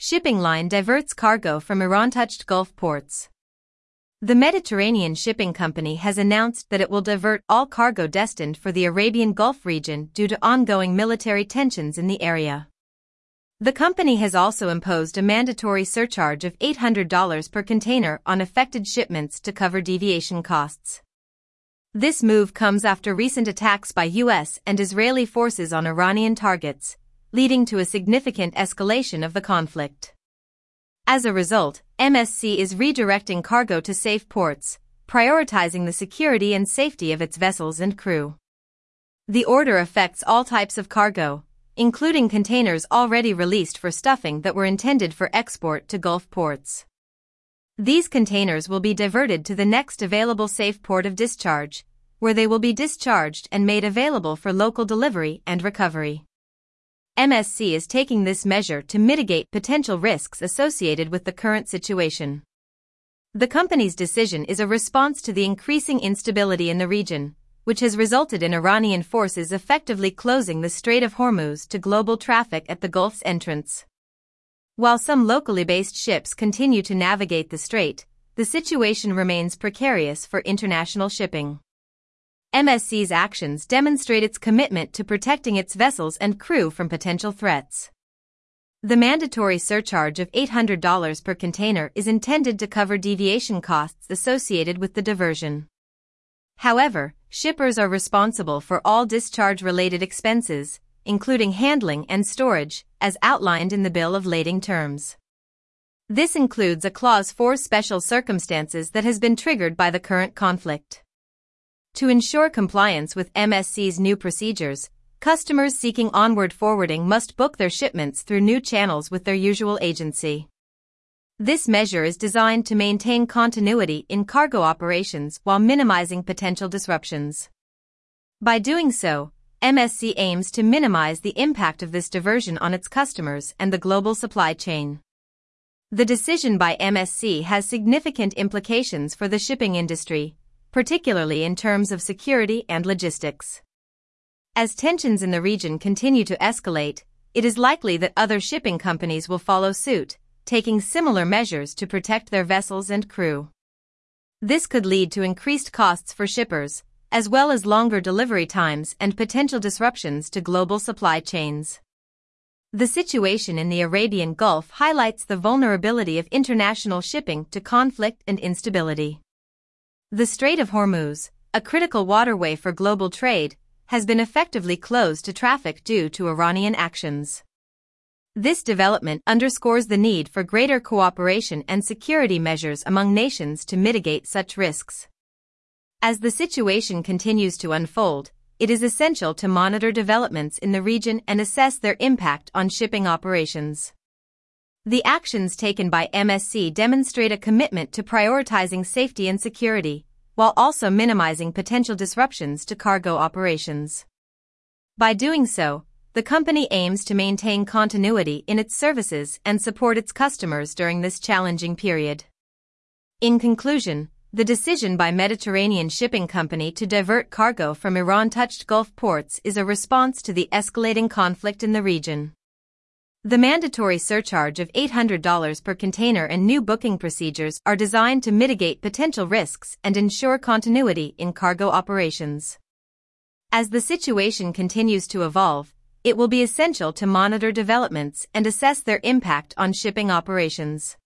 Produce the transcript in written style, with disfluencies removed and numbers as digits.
shipping line diverts cargo from Iran-touched Gulf ports. The Mediterranean Shipping Company has announced that it will divert all cargo destined for the Arabian Gulf region due to ongoing military tensions in the area. The company has also imposed a mandatory surcharge of $800 per container on affected shipments to cover deviation costs. This move comes after recent attacks by U.S. and Israeli forces on Iranian targets, leading to a significant escalation of the conflict. As a result, MSC is redirecting cargo to safe ports, prioritizing the security and safety of its vessels and crew. The order affects all types of cargo, including containers already released for stuffing that were intended for export to Gulf ports. These containers will be diverted to the next available safe port of discharge, where they will be discharged and made available for local delivery and recovery. MSC is taking this measure to mitigate potential risks associated with the current situation. The company's decision is a response to the increasing instability in the region, which has resulted in Iranian forces effectively closing the Strait of Hormuz to global traffic at the Gulf's entrance. While some locally based ships continue to navigate the strait, the situation remains precarious for international shipping. MSC's actions demonstrate its commitment to protecting its vessels and crew from potential threats. The mandatory surcharge of $800 per container is intended to cover deviation costs associated with the diversion. However, shippers are responsible for all discharge-related expenses, including handling and storage, as outlined in the Bill of Lading terms. This includes a clause for special circumstances that has been triggered by the current conflict. To ensure compliance with MSC's new procedures, customers seeking onward forwarding must book their shipments through new channels with their usual agency. This measure is designed to maintain continuity in cargo operations while minimizing potential disruptions. By doing so, MSC aims to minimize the impact of this diversion on its customers and the global supply chain. The decision by MSC has significant implications for the shipping industry, particularly in terms of security and logistics. As tensions in the region continue to escalate, it is likely that other shipping companies will follow suit, taking similar measures to protect their vessels and crew. This could lead to increased costs for shippers, as well as longer delivery times and potential disruptions to global supply chains. The situation in the Arabian Gulf highlights the vulnerability of international shipping to conflict and instability. The Strait of Hormuz, a critical waterway for global trade, has been effectively closed to traffic due to Iranian actions. This development underscores the need for greater cooperation and security measures among nations to mitigate such risks. As the situation continues to unfold, it is essential to monitor developments in the region and assess their impact on shipping operations. The actions taken by MSC demonstrate a commitment to prioritizing safety and security, while also minimizing potential disruptions to cargo operations. By doing so, the company aims to maintain continuity in its services and support its customers during this challenging period. In conclusion, the decision by Mediterranean Shipping Company to divert cargo from Iran-touched Gulf ports is a response to the escalating conflict in the region. The mandatory surcharge of $800 per container and new booking procedures are designed to mitigate potential risks and ensure continuity in cargo operations. As the situation continues to evolve, it will be essential to monitor developments and assess their impact on shipping operations.